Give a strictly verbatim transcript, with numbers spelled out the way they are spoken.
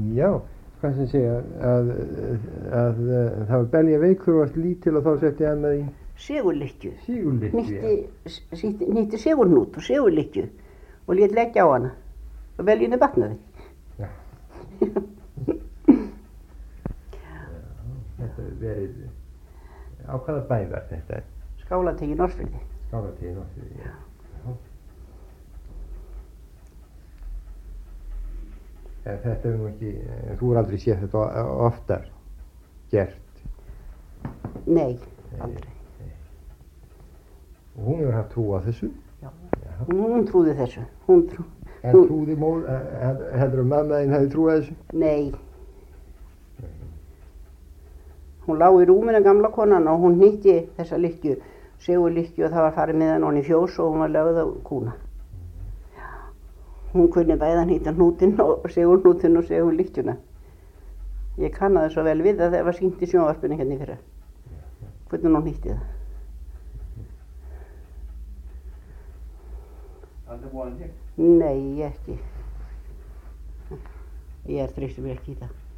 Já, hvað sem segja að, að, að það var belja veikur og allt lítil og þá setti hann að í Sigurlykkju. Sigurlykkju, Nýtti, nýtti sigurnút og sigurlykkju og lét leggja á hana og beljunni batnaði. Já. Þetta er verið, á hvaða bæ var þetta? Skálategi í Norðfirði. Skálategi í Norðfirði, já. já. En þetta er nú ekki, þú er aldrei séð þetta oftar gert? Nei, aldrei. Nei. Og hún hefur haft trú á þessu? Já, já. Hún trúði þessu. Hún trú, en hún... trúði móð, heldur að mamma þín hefði trúið þessu? Nei. Hún lá í rúminu gamla konan og hún hnýtti þessa lykkju, sigurlykkju og það var farið með hann í fjós og hún var lögð á kúna. Hún kunni bæða hnýta hnútinn og sigurhnútinn og sigurlykkjuna. Ég kannaði svo vel við að það var sýnt í sjónvarpinu hérna í fyrra. Hvernig hún hnýtti það. Aldrei búin þig? Nei, ég ekki. Ég er þrýstum ekki í það.